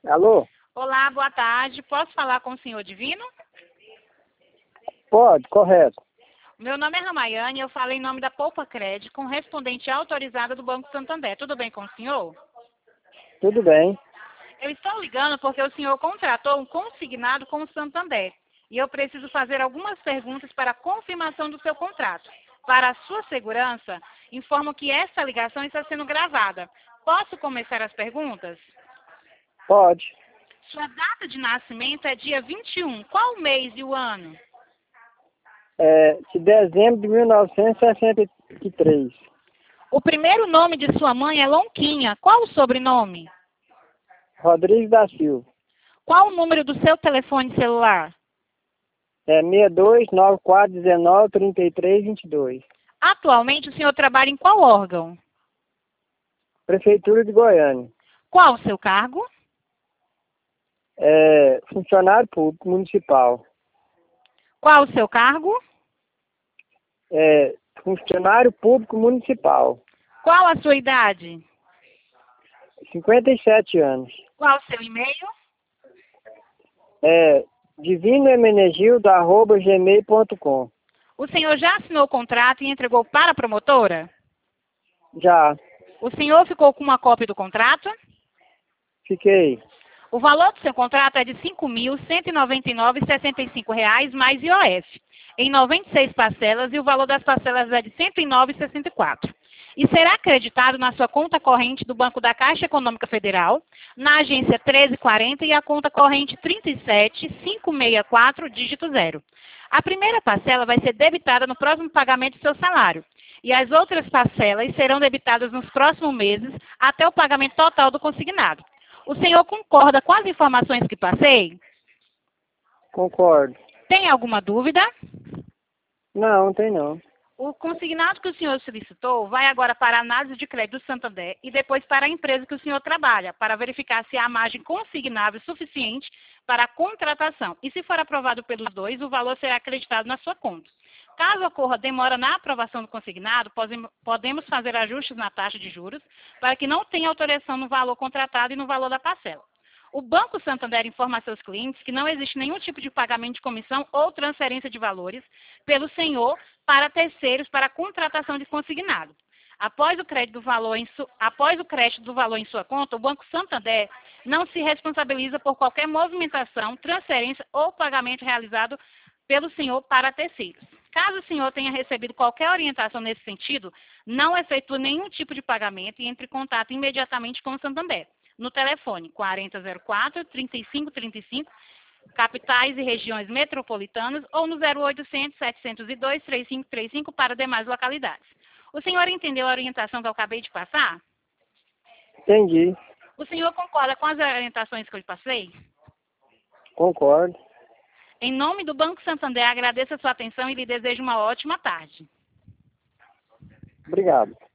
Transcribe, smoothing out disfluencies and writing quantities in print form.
Alô? Olá, boa tarde. Posso falar com o senhor Divino? Pode, correto. Meu nome é Ramayane e eu falo em nome da Poupa Cred, com respondente autorizada do Banco Santander. Tudo bem com o senhor? Tudo bem. Eu estou ligando porque o senhor contratou um consignado com o Santander e eu preciso fazer algumas perguntas para a confirmação do seu contrato. Para a sua segurança, informo que essa ligação está sendo gravada. Posso começar as perguntas? Pode. Sua data de nascimento é dia 21. Qual o mês e o ano? De dezembro de 1963. O primeiro nome de sua mãe é Lonquinha. Qual o sobrenome? Rodrigues da Silva. Qual o número do seu telefone celular? 6294193322. Atualmente, o senhor trabalha em qual órgão? Prefeitura de Goiânia. Qual o seu cargo? Funcionário público municipal. Qual o seu cargo? Funcionário público municipal. Qual a sua idade? 57 anos. Qual o seu e-mail? divinoemenegildo@gmail.com. O senhor já assinou o contrato e entregou para a promotora? Já. O senhor ficou com uma cópia do contrato? Fiquei. O valor do seu contrato é de R$ 5.199,65 mais IOF, em 96 parcelas, e o valor das parcelas é de R$ 109,64. E será acreditado na sua conta corrente do Banco da Caixa Econômica Federal, na agência 1340 e a conta corrente 37564, dígito 0. A primeira parcela vai ser debitada no próximo pagamento do seu salário, e as outras parcelas serão debitadas nos próximos meses até o pagamento total do consignado. O senhor concorda com as informações que passei? Concordo. Tem alguma dúvida? Não tem não. O consignado que o senhor solicitou vai agora para a análise de crédito do Santander e depois para a empresa que o senhor trabalha, para verificar se há margem consignável suficiente para a contratação. E se for aprovado pelos dois, o valor será acreditado na sua conta. Caso ocorra demora na aprovação do consignado, podemos fazer ajustes na taxa de juros para que não tenha alteração no valor contratado e no valor da parcela. O Banco Santander informa a seus clientes que não existe nenhum tipo de pagamento de comissão ou transferência de valores pelo senhor para terceiros para a contratação de consignado. Após o crédito do valor em sua conta, o Banco Santander não se responsabiliza por qualquer movimentação, transferência ou pagamento realizado pelo senhor para terceiros. Caso o senhor tenha recebido qualquer orientação nesse sentido, não efetue nenhum tipo de pagamento e entre em contato imediatamente com o Santander, no telefone 4004-3535, capitais e regiões metropolitanas, ou no 0800-702-3535 para demais localidades. O senhor entendeu a orientação que eu acabei de passar? Entendi. O senhor concorda com as orientações que eu lhe passei? Concordo. Em nome do Banco Santander, agradeço a sua atenção e lhe desejo uma ótima tarde. Obrigado.